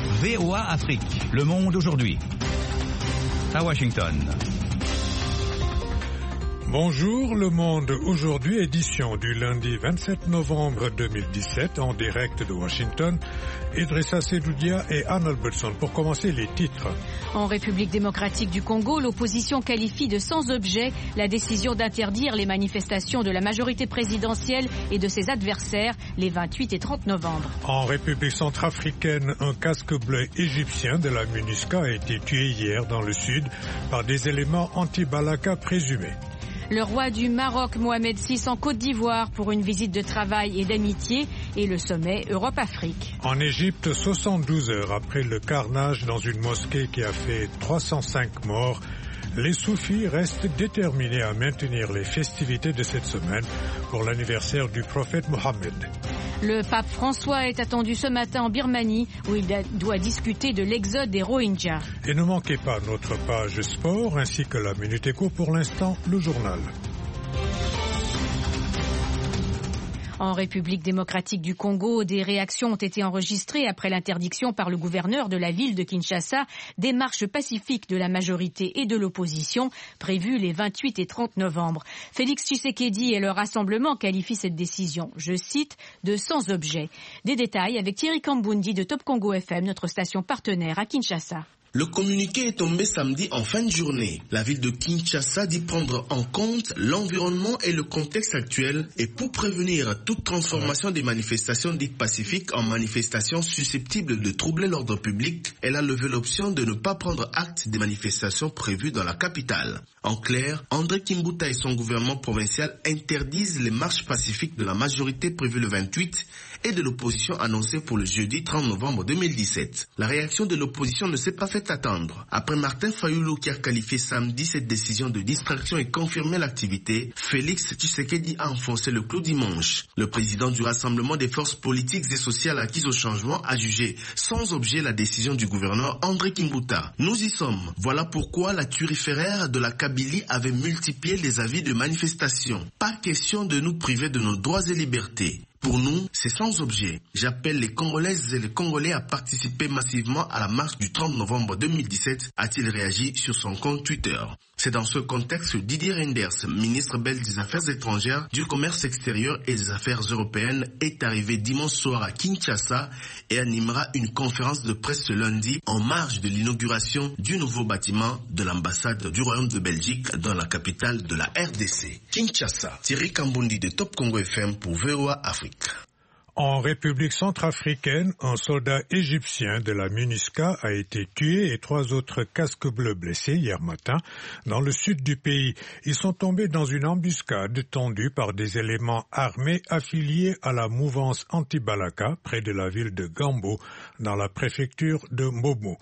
VOA Afrique, le monde aujourd'hui. À Washington. Bonjour, le monde aujourd'hui, édition du lundi 27 novembre 2017, en direct de Washington. Idrissa Sedoudia et Anne Albertson. Pour commencer, les titres. En République démocratique du Congo, l'opposition qualifie de sans objet la décision d'interdire les manifestations de la majorité présidentielle et de ses adversaires les 28 et 30 novembre. En République centrafricaine, un casque bleu égyptien de la MINUSCA a été tué hier dans le sud par des éléments anti-Balaka présumés. Le roi du Maroc, Mohamed VI, en Côte d'Ivoire pour une visite de travail et d'amitié et le sommet Europe-Afrique. En Égypte, 72 heures après le carnage dans une mosquée qui a fait 305 morts, les soufis restent déterminés à maintenir les festivités de cette semaine pour l'anniversaire du prophète Mohammed. Le pape François est attendu ce matin en Birmanie où il doit discuter de l'exode des Rohingyas. Et ne manquez pas notre page sport ainsi que la Minute Éco. Pour l'instant, le journal. En République démocratique du Congo, des réactions ont été enregistrées après l'interdiction par le gouverneur de la ville de Kinshasa des marches pacifiques de la majorité et de l'opposition prévues les 28 et 30 novembre. Félix Tshisekedi et le rassemblement qualifient cette décision, je cite, de sans objet. Des détails avec Thierry Kambundi de Top Congo FM, notre station partenaire à Kinshasa. Le communiqué est tombé samedi en fin de journée. La ville de Kinshasa dit prendre en compte l'environnement et le contexte actuel et pour prévenir toute transformation des manifestations dites pacifiques en manifestations susceptibles de troubler l'ordre public, elle a levé l'option de ne pas prendre acte des manifestations prévues dans la capitale. En clair, André Kimbuta et son gouvernement provincial interdisent les marches pacifiques de la majorité prévues le 28 et de l'opposition annoncée pour le jeudi 30 novembre 2017. La réaction de l'opposition ne s'est pas fait attendre. Après Martin Fayulu qui a qualifié samedi cette décision de distraction et confirmé l'activité, Félix Tshisekedi a enfoncé le clou dimanche. Le président du Rassemblement des forces politiques et sociales acquises au changement a jugé sans objet la décision du gouverneur André Kimbuta. Nous y sommes. Voilà pourquoi la turiféraire de la Kabylie avait multiplié les avis de manifestation. Pas question de nous priver de nos droits et libertés. Pour nous, c'est sans objet. J'appelle les Congolaises et les Congolais à participer massivement à la marche du 30 novembre 2017, a-t-il réagi sur son compte Twitter. C'est dans ce contexte que Didier Reynders, ministre belge des Affaires étrangères, du Commerce extérieur et des Affaires européennes, est arrivé dimanche soir à Kinshasa et animera une conférence de presse ce lundi en marge de l'inauguration du nouveau bâtiment de l'ambassade du Royaume de Belgique dans la capitale de la RDC. Kinshasa, Thierry Kambundi de Top Congo FM pour VOA Afrique. En République centrafricaine, un soldat égyptien de la MINUSCA a été tué et 3 autres casques bleus blessés hier matin dans le sud du pays. Ils sont tombés dans une embuscade tendue par des éléments armés affiliés à la mouvance anti-Balaka près de la ville de Gambo dans la préfecture de Momo.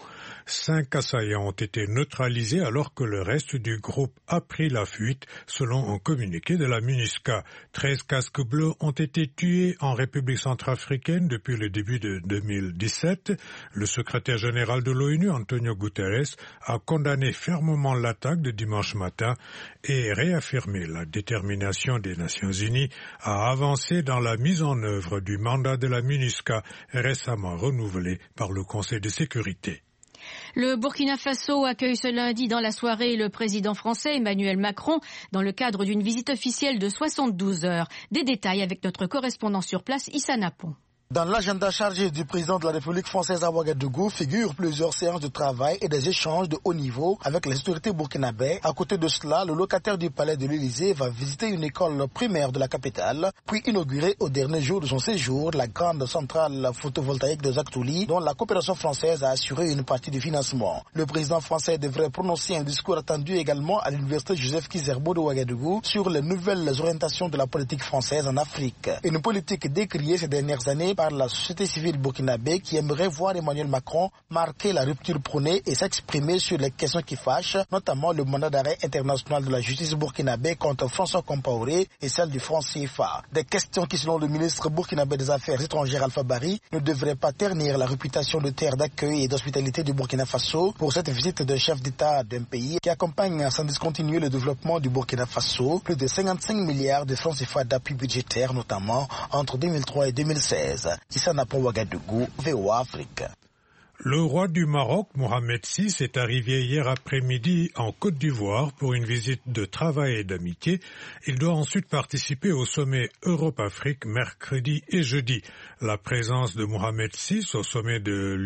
5 assaillants ont été neutralisés alors que le reste du groupe a pris la fuite selon un communiqué de la MINUSCA. 13 casques bleus ont été tués en République centrafricaine depuis le début de 2017. Le secrétaire général de l'ONU, Antonio Guterres, a condamné fermement l'attaque de dimanche matin et réaffirmé la détermination des Nations Unies à avancer dans la mise en œuvre du mandat de la MINUSCA récemment renouvelé par le Conseil de sécurité. Le Burkina Faso accueille ce lundi dans la soirée le président français Emmanuel Macron dans le cadre d'une visite officielle de 72 heures. Des détails avec notre correspondant sur place, Issa Napon. Dans l'agenda chargé du président de la République française à Ouagadougou figurent plusieurs séances de travail et des échanges de haut niveau avec les autorités burkinabées. À côté de cela, le locataire du palais de l'Élysée va visiter une école primaire de la capitale, puis inaugurer au dernier jour de son séjour la grande centrale photovoltaïque de Zaktouli, dont la coopération française a assuré une partie du financement. Le président français devrait prononcer un discours attendu également à l'université Joseph Kizerbo de Ouagadougou sur les nouvelles orientations de la politique française en Afrique. Une politique décriée ces dernières années par la société civile burkinabé qui aimerait voir Emmanuel Macron marquer la rupture prônée et s'exprimer sur les questions qui fâchent, notamment le mandat d'arrêt international de la justice burkinabé contre François Compaoré et celle du franc CFA. Des questions qui, selon le ministre burkinabé des Affaires étrangères Alpha Bari, ne devraient pas ternir la réputation de terre d'accueil et d'hospitalité du Burkina Faso pour cette visite de chef d'État d'un pays qui accompagne sans discontinuer le développement du Burkina Faso, plus de 55 milliards de francs CFA d'appui budgétaire, notamment entre 2003 et 2016. Issa Napon, Ouagadougou, VOA Afrique. Le roi du Maroc, Mohamed VI, est arrivé hier après-midi en Côte d'Ivoire pour une visite de travail et d'amitié. Il doit ensuite participer au sommet Europe-Afrique mercredi et jeudi. La présence de Mohamed VI au sommet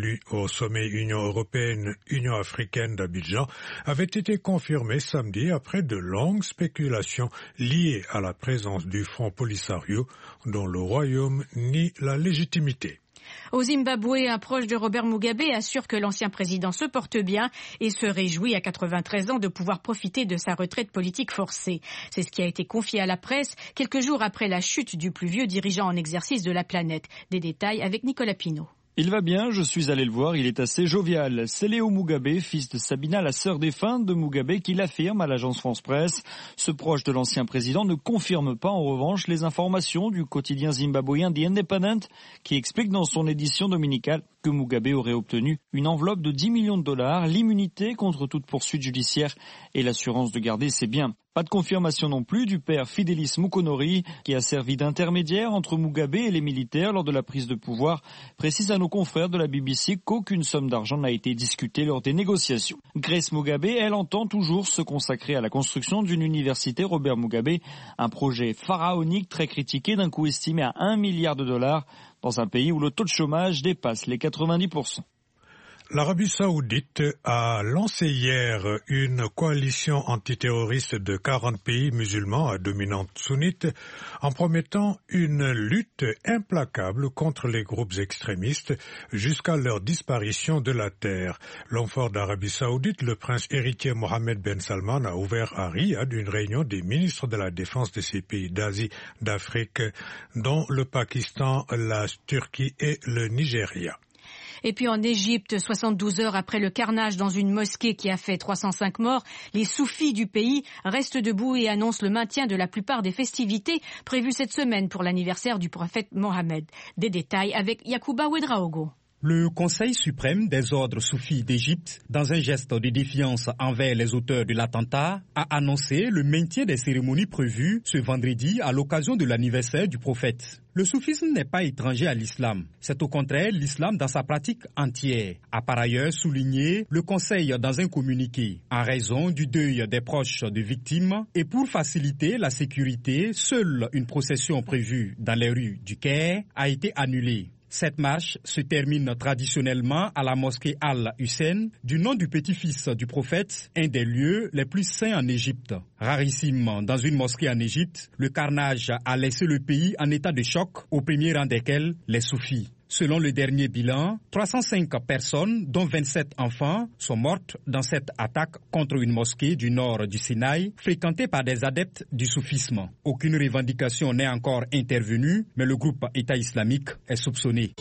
Union européenne-Union africaine d'Abidjan avait été confirmée samedi après de longues spéculations liées à la présence du Front Polisario dont le royaume nie la légitimité. Au Zimbabwe, un proche de Robert Mugabe assure que l'ancien président se porte bien et se réjouit à 93 ans de pouvoir profiter de sa retraite politique forcée. C'est ce qui a été confié à la presse quelques jours après la chute du plus vieux dirigeant en exercice de la planète. Des détails avec Nicolas Pinault. Il va bien, je suis allé le voir, il est assez jovial. C'est Léo Mugabe, fils de Sabina, la sœur défunte de Mugabe, qui l'affirme à l'agence France-Presse. Ce proche de l'ancien président ne confirme pas en revanche les informations du quotidien zimbabwéen The Independent, qui explique dans son édition dominicale que Mugabe aurait obtenu une enveloppe de 10 millions de dollars, l'immunité contre toute poursuite judiciaire et l'assurance de garder ses biens. Pas de confirmation non plus du père Fidelis Mukonori, qui a servi d'intermédiaire entre Mugabe et les militaires lors de la prise de pouvoir, précise à nos confrères de la BBC qu'aucune somme d'argent n'a été discutée lors des négociations. Grace Mugabe, elle, entend toujours se consacrer à la construction d'une université Robert Mugabe, un projet pharaonique très critiqué d'un coût estimé à 1 milliard de dollars dans un pays où le taux de chômage dépasse les 90%. L'Arabie saoudite a lancé hier une coalition antiterroriste de 40 pays musulmans à dominante sunnite en promettant une lutte implacable contre les groupes extrémistes jusqu'à leur disparition de la terre. L'homme fort d'Arabie saoudite, le prince héritier Mohammed Ben Salman, a ouvert à Riyad une réunion des ministres de la défense de ces pays d'Asie, d'Afrique, dont le Pakistan, la Turquie et le Nigeria. Et puis en Égypte, 72 heures après le carnage dans une mosquée qui a fait 305 morts, les soufis du pays restent debout et annoncent le maintien de la plupart des festivités prévues cette semaine pour l'anniversaire du prophète Mohammed. Des détails avec Yacouba Ouedraogo. Le Conseil suprême des ordres soufis d'Égypte, dans un geste de défiance envers les auteurs de l'attentat, a annoncé le maintien des cérémonies prévues ce vendredi à l'occasion de l'anniversaire du prophète. Le soufisme n'est pas étranger à l'islam. C'est au contraire l'islam dans sa pratique entière, a par ailleurs souligné le Conseil dans un communiqué. En raison du deuil des proches de victimes et pour faciliter la sécurité, seule une procession prévue dans les rues du Caire a été annulée. Cette marche se termine traditionnellement à la mosquée Al-Hussein, du nom du petit-fils du prophète, un des lieux les plus saints en Égypte. Rarissime dans une mosquée en Égypte, le carnage a laissé le pays en état de choc, au premier rang desquels les soufis. Selon le dernier bilan, 305 personnes, dont 27 enfants, sont mortes dans cette attaque contre une mosquée du nord du Sinaï, fréquentée par des adeptes du soufisme. Aucune revendication n'est encore intervenue, mais le groupe État islamique est soupçonné.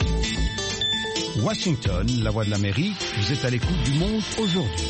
Washington, la voix de l'Amérique, vous êtes à l'écoute du monde aujourd'hui.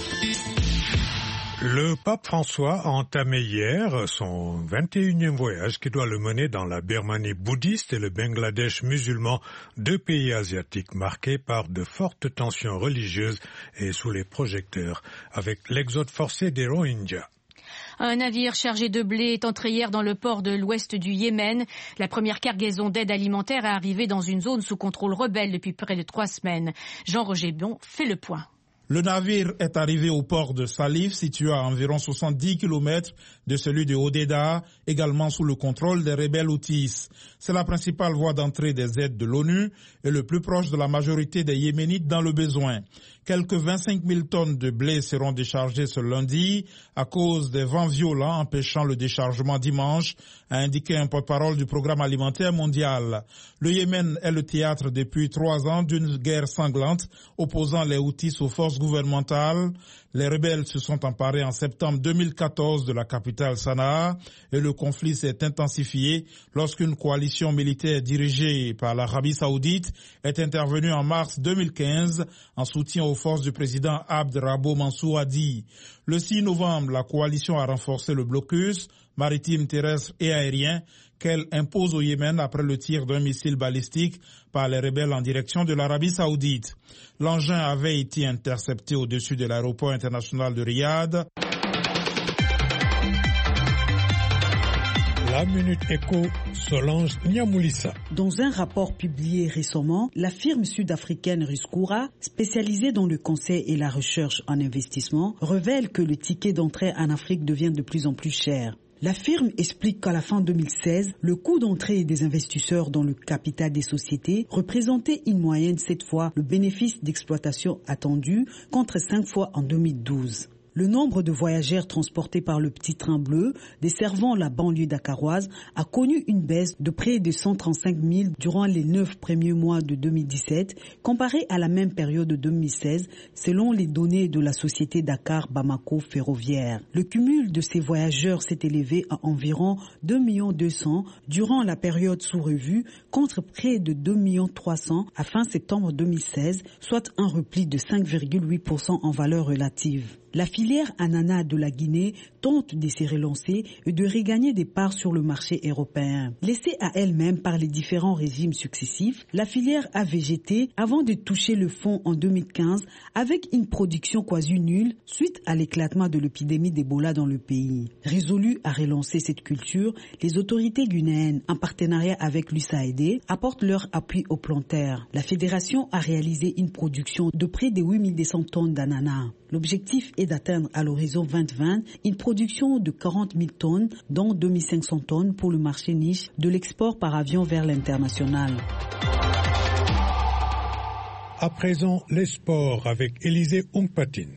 Le pape François a entamé hier son 21e voyage qui doit le mener dans la Birmanie bouddhiste et le Bangladesh musulman, deux pays asiatiques marqués par de fortes tensions religieuses et sous les projecteurs, avec l'exode forcé des Rohingyas. Un navire chargé de blé est entré hier dans le port de l'ouest du Yémen. La première cargaison d'aide alimentaire est arrivée dans une zone sous contrôle rebelle depuis près de 3 semaines. Jean-Roger Bon fait le point. Le navire est arrivé au port de Salif, situé à environ 70 km de celui de Hodeidah, également sous le contrôle des rebelles houthis. C'est la principale voie d'entrée des aides de l'ONU et le plus proche de la majorité des Yéménites dans le besoin. Quelques 25 000 tonnes de blé seront déchargées ce lundi à cause des vents violents empêchant le déchargement dimanche, a indiqué un porte-parole du Programme alimentaire mondial. Le Yémen est le théâtre depuis 3 ans d'une guerre sanglante opposant les Houthis aux forces gouvernementales. Les rebelles se sont emparés en septembre 2014 de la capitale Sanaa et le conflit s'est intensifié lorsqu'une coalition militaire dirigée par l'Arabie saoudite est intervenue en mars 2015 en soutien aux forces du président Abd Rabbo Mansour Hadi. Le 6 novembre, la coalition a renforcé le blocus maritime, terrestre et aérien qu'elle impose au Yémen après le tir d'un missile balistique par les rebelles en direction de l'Arabie saoudite. L'engin avait été intercepté au-dessus de l'aéroport international de Riyad. La Minute Éco, Solange Niamoulissa. Dans un rapport publié récemment, la firme sud-africaine Riskoura, spécialisée dans le conseil et la recherche en investissement, révèle que le ticket d'entrée en Afrique devient de plus en plus cher. La firme explique qu'à la fin 2016, le coût d'entrée des investisseurs dans le capital des sociétés représentait une moyenne 7 fois le bénéfice d'exploitation attendu contre 5 fois en 2012. Le nombre de voyageurs transportés par le petit train bleu desservant la banlieue dakaroise a connu une baisse de près de 135 000 durant les 9 premiers mois de 2017, comparé à la même période de 2016, selon les données de la société Dakar-Bamako Ferroviaire. Le cumul de ces voyageurs s'est élevé à environ 2 200 000 durant la période sous revue, contre près de 2 300 000 à fin septembre 2016, soit un repli de 5,8% en valeur relative. La filière ananas de la Guinée tente de se relancer et de regagner des parts sur le marché européen. Laissée à elle-même par les différents régimes successifs, la filière a végété avant de toucher le fond en 2015 avec une production quasi nulle suite à l'éclatement de l'épidémie d'Ebola dans le pays. Résolues à relancer cette culture, les autorités guinéennes, en partenariat avec l'USAID, apportent leur appui aux planteurs. La fédération a réalisé une production de près de 8 200 tonnes d'ananas. L'objectif est d'atteindre à l'horizon 2020 une production de 40 000 tonnes, dont 2 500 tonnes pour le marché niche de l'export par avion vers l'international. À présent, les sports avec Élisée Ongpatine.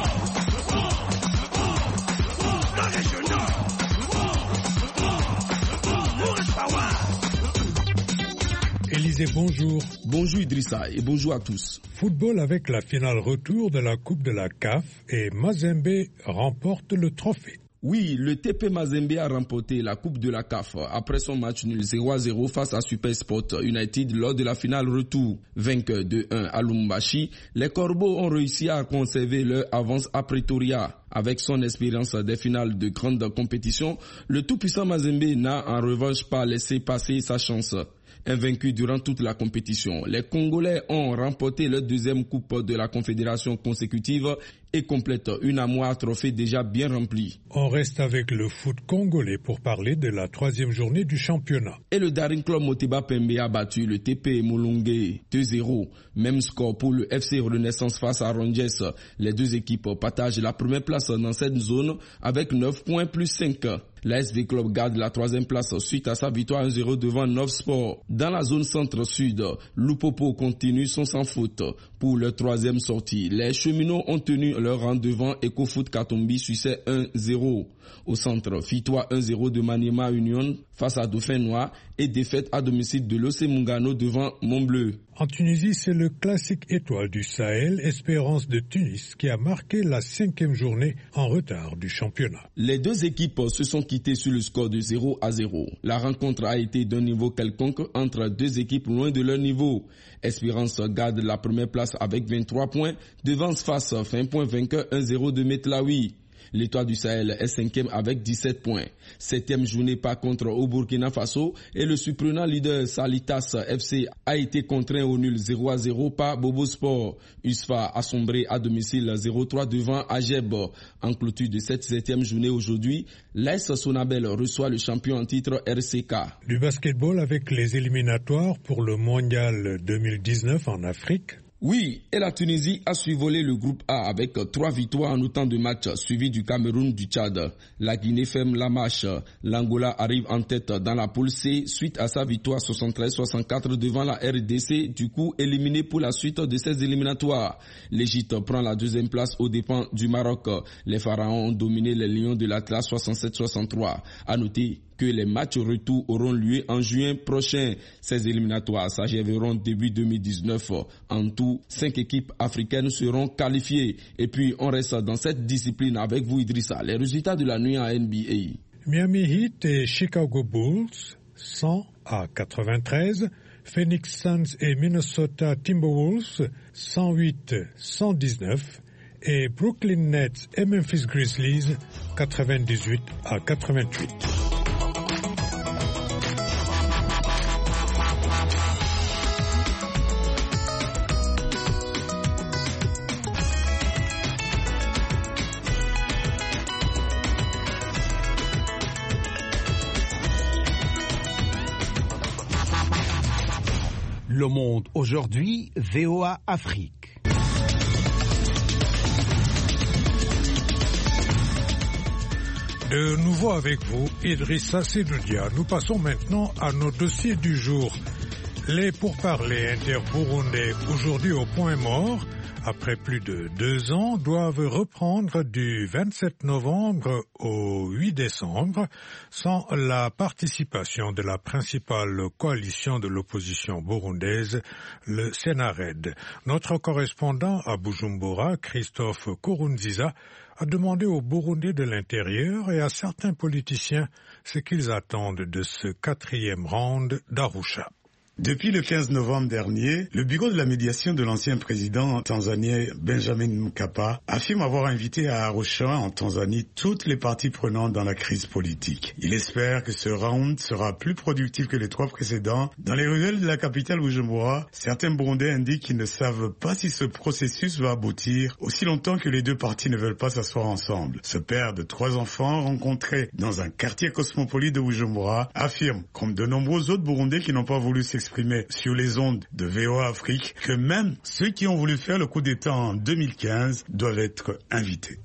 Élisée, bonjour. Bonjour Idrissa et bonjour à tous. Football avec la finale retour de la Coupe de la CAF et Mazembe remporte le trophée. Oui, le TP Mazembe a remporté la Coupe de la CAF après son match nul 0-0 face à Supersport United lors de la finale retour. Vainqueur 2-1 à Lumbashi, les Corbeaux ont réussi à conserver leur avance à Pretoria. Avec son expérience des finales de grande compétition, le tout-puissant Mazembe n'a en revanche pas laissé passer sa chance. Invaincus durant toute la compétition, les Congolais ont remporté leur deuxième coupe de la Confédération consécutive et complètent une armoire trophée déjà bien remplie. On reste avec le foot congolais pour parler de la 3e journée du championnat. Et le Daring Club Moteba Pembe a battu le TP Mulunge 2-0. Même score pour le FC Renaissance face à Rangers. Les deux équipes partagent la première place dans cette zone avec 9 points plus 5. La SV Club garde la 3e place suite à sa victoire 1-0 devant Nov Sport. Dans la zone centre-sud, Lupopo continue son sans faute pour leur 3e sortie. Les cheminots ont tenu leur rang devant EcoFoot Katombi succès 1-0. Au centre, victoire 1-0 de Maniema Union face à Dauphin Noir et défaite à domicile de l'OC Mungano devant Montbleu. En Tunisie, c'est le classique étoile du Sahel, Espérance de Tunis, qui a marqué la 5e journée en retard du championnat. Les deux équipes se sont quittées sur le score de 0-0. La rencontre a été d'un niveau quelconque entre deux équipes loin de leur niveau. Espérance garde la première place avec 23 points, devance face fin point vainqueur 1-0 de Metlaoui. L'Étoile du Sahel est 5e avec 17 points. 7e journée par contre au Burkina Faso et le surprenant leader Salitas FC a été contraint au nul 0-0 par Bobo Sport. USFA a sombré à domicile 0-3 devant Ageb. En clôture de cette 7e journée aujourd'hui, l'AS Sonabel reçoit le champion en titre RCK. Du basketball avec les éliminatoires pour le mondial 2019 en Afrique. Oui, et la Tunisie a survolé le groupe A avec 3 victoires en autant de matchs, suivi du Cameroun, du Tchad. La Guinée ferme la marche. L'Angola arrive en tête dans la poule C suite à sa victoire 73-64 devant la RDC, du coup éliminée pour la suite de ces éliminatoires. L'Égypte prend la 2e place aux dépens du Maroc. Les Pharaons ont dominé les Lions de l'Atlas 67-63. À noter que les matchs retour auront lieu en juin prochain. Ces éliminatoires s'achèveront début 2019. En tout, 5 équipes africaines seront qualifiées. Et puis, on reste dans cette discipline avec vous, Idrissa. Les résultats de la nuit en NBA. Miami Heat et Chicago Bulls, 100-93. Phoenix Suns et Minnesota Timberwolves, 108-119. Et Brooklyn Nets et Memphis Grizzlies, 98-88. Le Monde aujourd'hui, VOA Afrique. De nouveau avec vous, Idrissa Seloudia. Nous passons maintenant à nos dossiers du jour. Les pourparlers inter-burundais aujourd'hui au point mort, après plus de 2 ans, doivent reprendre du 27 novembre au 8 décembre sans la participation de la principale coalition de l'opposition burundaise, le Senared. Notre correspondant à Bujumbura, Christophe Kurunziza, a demandé aux Burundais de l'intérieur et à certains politiciens ce qu'ils attendent de ce 4e round d'Arusha. Depuis le 15 novembre dernier, le bureau de la médiation de l'ancien président tanzanien Benjamin Mkapa affirme avoir invité à Arusha, en Tanzanie, toutes les parties prenantes dans la crise politique. Il espère que ce round sera plus productif que les 3 précédents. Dans les ruelles de la capitale Bujumbura, certains Burundais indiquent qu'ils ne savent pas si ce processus va aboutir aussi longtemps que les 2 parties ne veulent pas s'asseoir ensemble. Ce père de 3 enfants rencontré dans un quartier cosmopolite de Bujumbura affirme, comme de nombreux autres Burundais qui n'ont pas voulu s'exprimer sur les ondes de VOA Afrique, que même ceux qui ont voulu faire le coup d'État en 2015 doivent être invités.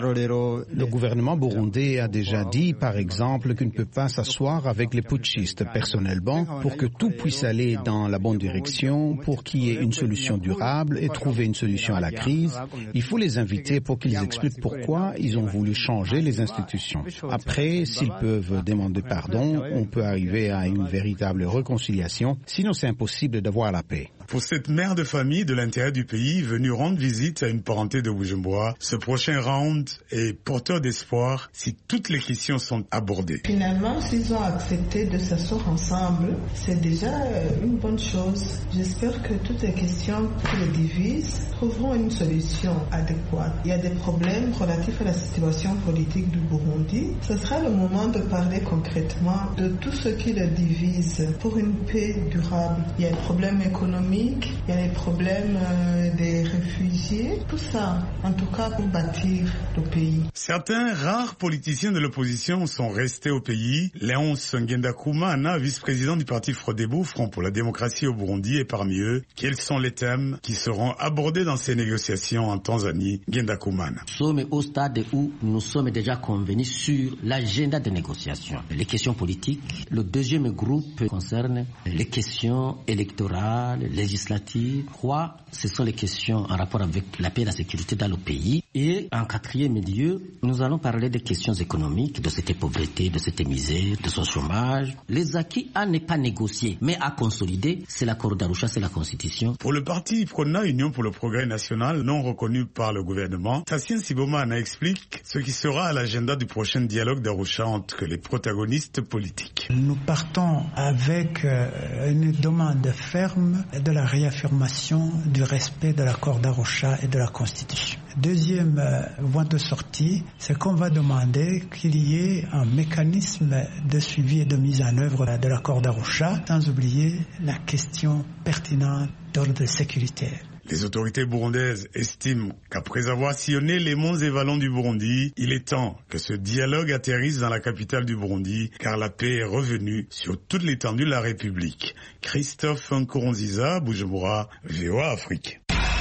Le gouvernement burundais a déjà dit, par exemple, qu'il ne peut pas s'asseoir avec les putschistes. Personnellement, pour que tout puisse aller dans la bonne direction, pour qu'il y ait une solution durable et trouver une solution à la crise, il faut les inviter pour qu'ils expliquent pourquoi ils ont voulu changer les institutions. Après, s'ils peuvent demander pardon, on peut arriver à une véritable réconciliation. Sinon, c'est impossible d'avoir la paix. Pour cette mère de famille de l'intérieur du pays venue rendre visite à une parenté de Bujumbura, ce prochain round est porteur d'espoir si toutes les questions sont abordées. Finalement, s'ils ont accepté de s'asseoir ensemble, c'est déjà une bonne chose. J'espère que toutes les questions qui les divisent trouveront une solution adéquate. Il y a des problèmes relatifs à la situation politique du Burundi. Ce sera le moment de parler concrètement de tout ce qui les divise pour une paix durable. Il y a les problèmes économiques, il y a les problèmes des réfugiés, tout ça, en tout cas pour bâtir le pays. Certains rares politiciens de l'opposition sont restés au pays. Léonce Ngendakumana, vice-président du parti Frodebu, Front pour la démocratie au Burundi, est parmi eux. Quels sont les thèmes qui seront abordés dans ces négociations en Tanzanie? Ngendakumana. Nous sommes au stade où nous sommes déjà convenus sur l'agenda des négociations. Les questions politiques. Le deuxième groupe concerne les questions électorales, législatives. 3, ce sont les questions en rapport avec la paix et la sécurité dans le pays. Et en 4e lieu, nous allons parler des questions économiques, de cette pauvreté, de cette misère, de son chômage. Les acquis à ne pas négocier, mais à consolider, c'est l'accord d'Arusha, c'est la Constitution. Pour le parti Prona, Union pour le progrès national, non reconnu par le gouvernement, Tassien Sibomana explique ce qui sera à l'agenda du prochain dialogue d'Arusha entre les protagonistes politiques. Nous partons avec une demande ferme de la réaffirmation du respect de l'accord d'Arusha et de la Constitution. Deuxième voie de sortie, c'est qu'on va demander qu'il y ait un mécanisme de suivi et de mise en œuvre de l'accord d'Arusha, sans oublier la question pertinente d'ordre sécuritaire. Les autorités burundaises estiment qu'après avoir sillonné les monts et vallons du Burundi, il est temps que ce dialogue atterrisse dans la capitale du Burundi, car la paix est revenue sur toute l'étendue de la République. Christophe Nkurunziza, Bujumbura, VOA Afrique.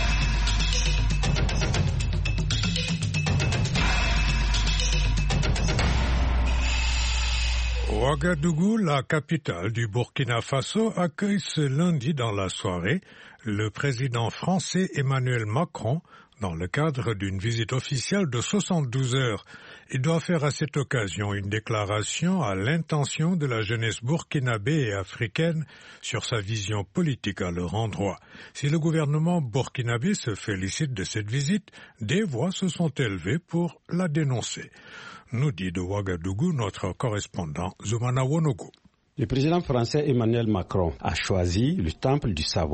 Ouagadougou, la capitale du Burkina Faso, accueille ce lundi dans la soirée le président français Emmanuel Macron dans le cadre d'une visite officielle de 72 heures. Il doit faire à cette occasion une déclaration à l'intention de la jeunesse burkinabé et africaine sur sa vision politique à leur endroit. Si le gouvernement burkinabé se félicite de cette visite, des voix se sont élevées pour la dénoncer. Nous dit de Ouagadougou notre correspondant Zoumana Wonogo. Le président français Emmanuel Macron a choisi le temple du savoir.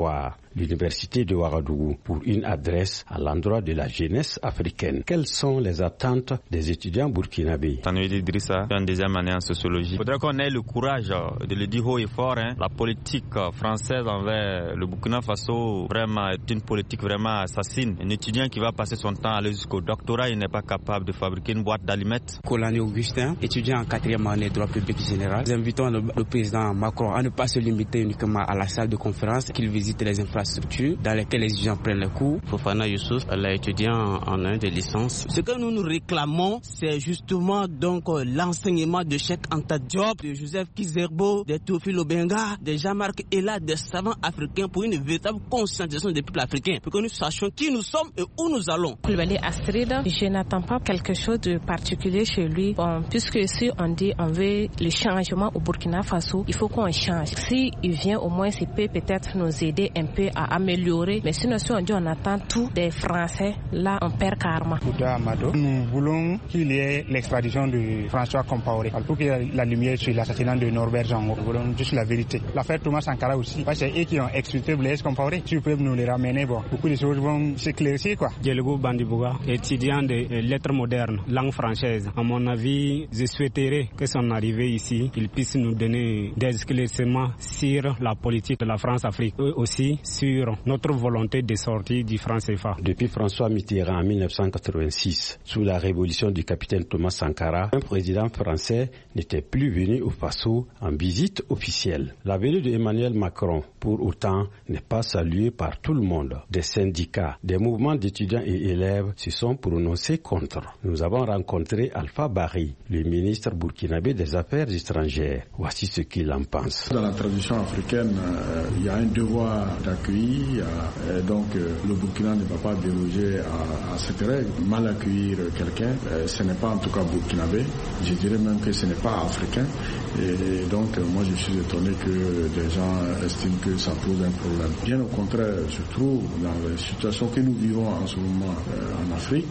l'université de Ouagadougou, pour une adresse à l'endroit de la jeunesse africaine. Quelles sont les attentes des étudiants burkinabés? Tanouid Idrissa, en deuxième année en sociologie. Il faudrait qu'on ait le courage de le dire haut et fort. La politique française envers le Burkina Faso vraiment est une politique vraiment assassine. Un étudiant qui va passer son temps à aller jusqu'au doctorat, il n'est pas capable de fabriquer une boîte d'allumettes. Colani Augustin, étudiant en 4e année droit public général. Nous invitons le président Macron à ne pas se limiter uniquement à la salle de conférence, qu'il visite les infrastructures dans lesquelles les étudiants prennent les cours. Fofana Youssouf, étudiant en un de licence. Ce que nous réclamons, c'est justement donc l'enseignement de Cheikh Anta Diop, de Joseph Kizerbo, de Théophile Obenga, de Jean-Marc Ella, des savants africains pour une véritable conscientisation des peuples africains, pour que nous sachions qui nous sommes et où nous allons. Koulibaly Astrid, je n'attends pas quelque chose de particulier chez lui. Bon, puisque si on dit on veut le changement au Burkina Faso, il faut qu'on change. Si il vient au moins, il peut peut-être nous aider un peu à améliorer. Mais sinon, si on dit on attend tout des Français, là on perd karma. Nous voulons qu'il y ait l'extradition de François Compaoré. Pour qu'il y ait la lumière sur l'assassinat de Norbert Jango. Nous voulons juste la vérité. L'affaire Thomas Sankara aussi. Parce que c'est eux qui ont expulsé Blaise Compaoré. Si vous pouvez nous les ramener, bon, beaucoup de choses vont s'éclaircir, quoi. Diélogo Bandibouga, étudiant de lettres modernes, langue française. À mon avis, je souhaiterais que son arrivée ici, il puisse nous donner des éclaircissements sur la politique de la France-Afrique, et aussi sur notre volonté de sortir du franc CFA. Depuis François Mitterrand en 1986, sous la révolution du capitaine Thomas Sankara, un président français n'était plus venu au Faso en visite officielle. La venue d'Emmanuel Macron, pour autant, n'est pas saluée par tout le monde. Des syndicats, des mouvements d'étudiants et élèves se sont prononcés contre. Nous avons rencontré Alpha Barry, le ministre burkinabé des Affaires étrangères. Voici ce qu'il en pense. Dans la tradition africaine, il y a un devoir d'accueil. Donc le Burkina ne va pas déroger à cette règle. Mal accueillir quelqu'un, ce n'est pas en tout cas burkinabé. Je dirais même que ce n'est pas africain. Et donc moi je suis étonné que des gens estiment que ça pose un problème. Bien au contraire, je trouve dans la situation que nous vivons en ce moment en Afrique,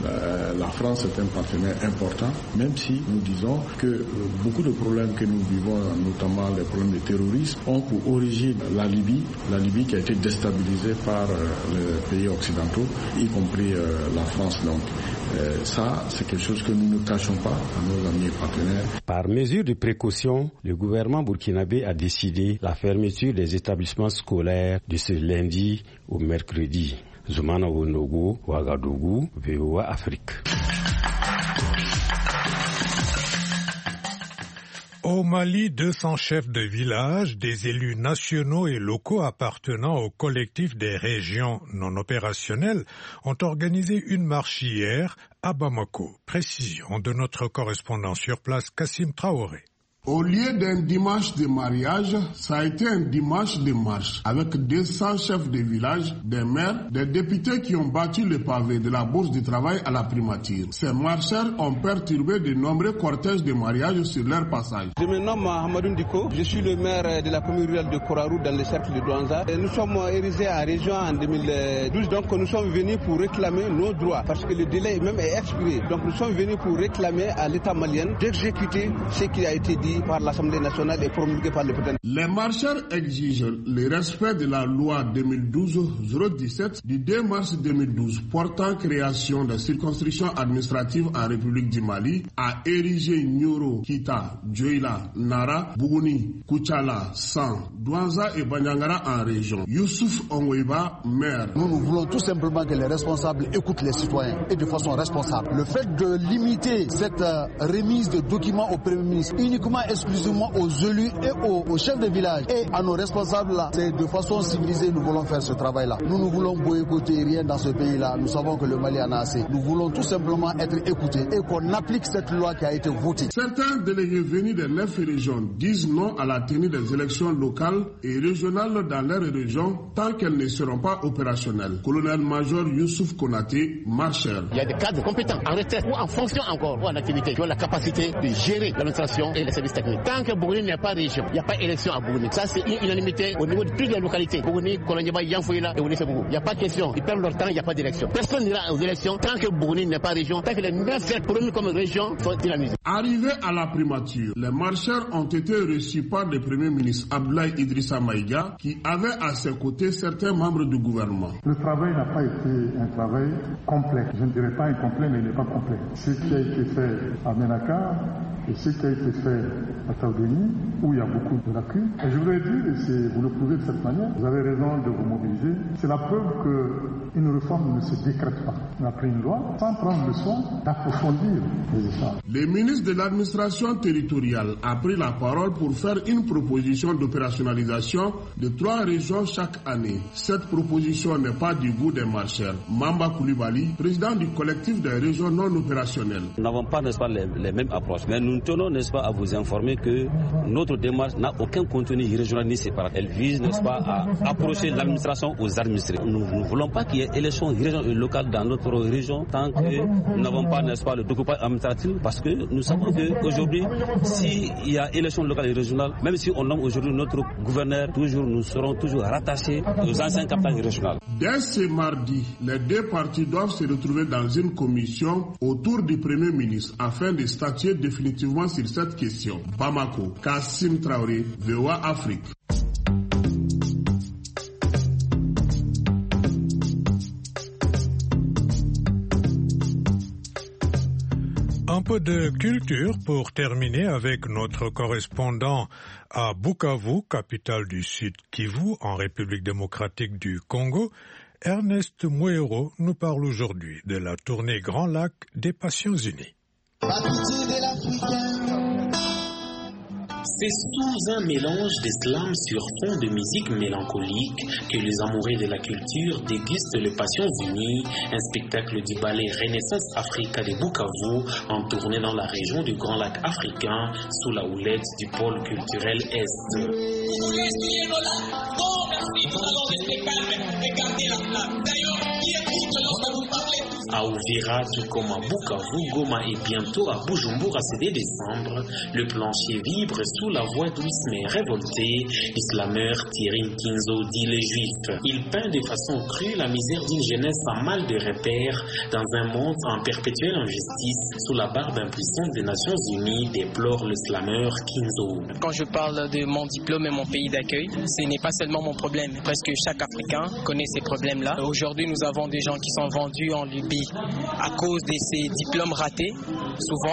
la France est un partenaire important, même si nous disons que beaucoup de problèmes que nous vivons, notamment les problèmes de terrorisme, ont pour origine la Libye qui a été déstabilisée par les pays occidentaux, y compris la France. Donc ça, c'est quelque chose que nous ne cachons pas à nos amis et partenaires. Par mesure de précaution, le gouvernement burkinabé a décidé la fermeture des établissements scolaires de ce lundi au mercredi. Zoumana Wonogo, Ouagadougou, VOA Afrique. Au Mali, 200 chefs de village, des élus nationaux et locaux appartenant au collectif des régions non opérationnelles ont organisé une marche hier à Bamako. Précision de notre correspondant sur place, Kassim Traoré. Au lieu d'un dimanche de mariage, ça a été un dimanche de marche avec 200 chefs de village, des maires, des députés qui ont battu le pavé de la bourse du travail à la primature. Ces marcheurs ont perturbé de nombreux cortèges de mariage sur leur passage. Je me nomme Hamadou Ndiko, je suis le maire de la commune rurale de Korarou dans le cercle de Douanza. Nous sommes érigés à région en 2012, donc nous sommes venus pour réclamer nos droits parce que le délai même est expiré. Donc nous sommes venus pour réclamer à l'État malien d'exécuter ce qui a été dit par l'Assemblée nationale et promulgué par le président. Les marcheurs exigent le respect de la loi 2012-017 du 2 mars 2012 portant création de circonscriptions administratives en République du Mali à ériger Nyoro, Kita, Djoila, Nara, Bougouni, Kouchala, San, Douanza et Banyangara en région. Youssouf Onweba, maire. Nous voulons tout simplement que les responsables écoutent les citoyens et de façon responsable. Le fait de limiter cette remise de documents au Premier ministre uniquement exclusivement aux élus et aux chefs de village et à nos responsables là, c'est de façon civilisée nous voulons faire ce travail là. Nous ne voulons boycotter rien dans ce pays là, nous savons que le Mali en a assez. Nous voulons tout simplement être écoutés et qu'on applique cette loi qui a été votée. Certains délégués venus des 9 régions disent non à la tenue des élections locales et régionales dans leurs régions tant qu'elles ne seront pas opérationnelles. Colonel-major Youssouf Konaté, marcheur. Il y a des cadres compétents en retraite ou en fonction encore ou en activité qui ont la capacité de gérer l'administration et les services stagner. Tant que Bourgogne n'est pas région, il n'y a pas d'élection à Bourgogne. Ça, c'est une unanimité au niveau de toutes les localités. Bourgogne, Kolonjaba, Yanfouila et Onisebougou. Il n'y a pas de question. Ils perdent leur temps, il n'y a pas d'élection. Personne n'ira aux élections tant que Bourgogne n'est pas région, tant que les 9 communes comme région sont dynamisées. Arrivés à la primature, les marcheurs ont été reçus par le Premier ministre Abdoulaye Idrissa Maïga, qui avait à ses côtés certains membres du gouvernement. Le travail n'a pas été un travail complet. Je ne dirais pas incomplet, mais il n'est pas complet. Ce qui a été fait à Ménaka et ce qui a été fait à Taoudéni, où il y a beaucoup de lacunes. Et je voudrais dire, et vous le prouvez de cette manière, vous avez raison de vous mobiliser, c'est la preuve qu'une réforme ne se décrète pas. On a pris une loi sans prendre le soin d'approfondir les échanges. Le ministre de l'administration territoriale a pris la parole pour faire une proposition d'opérationnalisation de 3 régions chaque année. Cette proposition n'est pas du goût des marcheurs. Mamba Koulibaly, président du collectif des régions non opérationnelles. Nous n'avons pas, n'est-ce pas, les mêmes approches, mais nous tenons, n'est-ce pas, à vous informer que notre démarche n'a aucun contenu régional ni séparat. Elle vise, n'est-ce pas, à approcher l'administration aux administrés. Nous ne voulons pas qu'il y ait élection régionale et locale dans notre région tant que nous n'avons pas, n'est-ce pas, le document administratif, parce que nous savons qu'aujourd'hui, s'il y a élection locale et régionale, même si on nomme aujourd'hui notre gouverneur, nous serons toujours rattachés aux anciens capitaines régionaux. Dès ce mardi, les 2 partis doivent se retrouver dans une commission autour du Premier ministre afin de statuer définitivement sur cette question. Bamako, Kassim Traoré, VOA Afrique. Un peu de culture pour terminer avec notre correspondant à Bukavu, capitale du Sud Kivu, en République démocratique du Congo. Ernest Mouero nous parle aujourd'hui de la tournée Grand Lac des Passions Unies. C'est sous un mélange de slam sur fond de musique mélancolique que les amoureux de la culture dégustent les Passions Unies, un spectacle du ballet Renaissance Africa de Bukavu en tournée dans la région du Grand Lac africain sous la houlette du pôle culturel Est. À Uvira, tout comme à Bukavu, Goma et bientôt à Bujumbura CD décembre, le plancher vibre sous la voix douce mais révoltée du slameur Thierry Nkinzo dit les Juifs. Il peint de façon crue la misère d'une jeunesse à mal de repères dans un monde en perpétuelle injustice sous la barbe impuissante des Nations Unies, déplore le slameur Nkinzo. Quand je parle de mon diplôme et mon pays d'accueil, ce n'est pas seulement mon problème. Presque chaque Africain connaît ces problèmes-là. Aujourd'hui, nous avons des gens qui sont vendus en Libye à cause de ces diplômes ratés, souvent,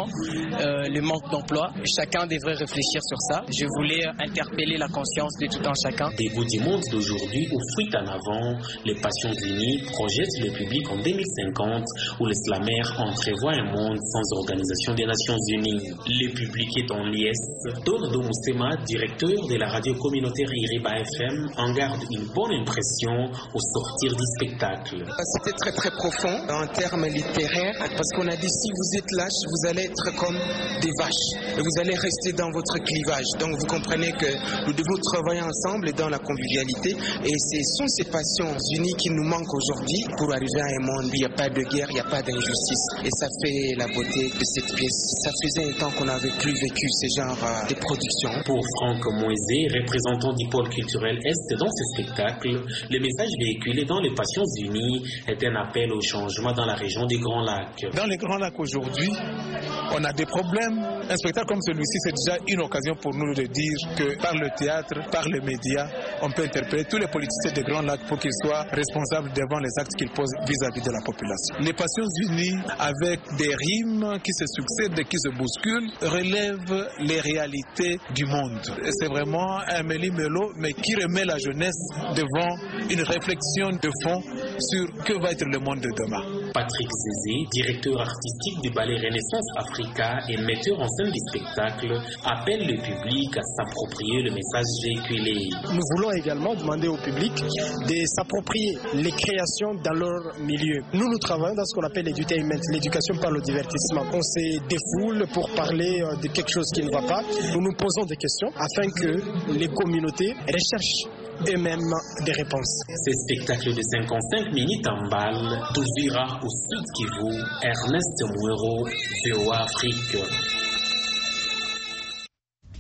le manque d'emploi. Chacun devrait réfléchir sur ça. Je voulais interpeller la conscience de tout un chacun. Début du monde d'aujourd'hui, où fuite en avant, les Passions Unies projettent le public en 2050, où les slameurs entrevoient un monde sans organisation des Nations Unies. Le public est en liesse. Dodo Moussema, directeur de la radio communautaire Iriba FM, en garde une bonne impression au sortir du spectacle. C'était très très profond en termes littéraires, parce qu'on a dit si vous êtes lâche, vous allez être comme des vaches et vous allez rester dans votre clivage. Donc vous comprenez que nous devons travailler ensemble dans la convivialité, et ce sont ces Passions Unies qui nous manquent aujourd'hui pour arriver à un monde où il n'y a pas de guerre, il n'y a pas d'injustice, et ça fait la beauté de cette pièce. Ça faisait un temps qu'on n'avait plus vécu ce genre de production. Pour Franck Moisé, représentant du pôle culturel Est dans ce spectacle, le message véhiculé dans les Passions Unies est un appel au changement dans la région des Grands Lacs. Dans les Grands Lacs aujourd'hui, on a des problèmes. Un spectacle comme celui-ci, c'est déjà une occasion pour nous de dire que par le théâtre, par les médias, on peut interpeller tous les politiciens des Grands Lacs pour qu'ils soient responsables devant les actes qu'ils posent vis-à-vis de la population. Les Passions Unies, avec des rimes qui se succèdent et qui se bousculent, relèvent les réalités du monde. C'est vraiment un méli-mélo, mais qui remet la jeunesse devant une réflexion de fond sur que va être le monde de demain. Patrick Zézé, directeur artistique du ballet Renaissance Africa et metteur en scène du spectacle, appelle le public à s'approprier le message véhiculé. Nous voulons également demander au public de s'approprier les créations dans leur milieu. Nous travaillons dans ce qu'on appelle l'edutainment, l'éducation par le divertissement. On se défoule pour parler de quelque chose qui ne va pas. Nous nous posons des questions afin que les communautés recherchent eux-mêmes des réponses. Ce spectacle de 55 minutes en balle d'Uvira au Sud Kivu, Ernest Mouero, VOA Afrique.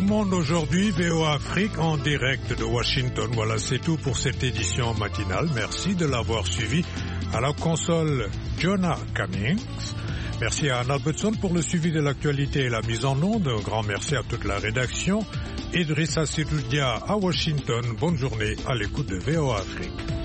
monde aujourd'hui, VOA Afrique en direct de Washington. Voilà, c'est tout pour cette édition matinale. Merci de l'avoir suivi. À la console, Jonah Cummings. Merci à Anna Albertson pour le suivi de l'actualité et la mise en onde. Un grand merci à toute la rédaction. Idrissa Sidoudia à Washington. Bonne journée à l'écoute de VOA Afrique.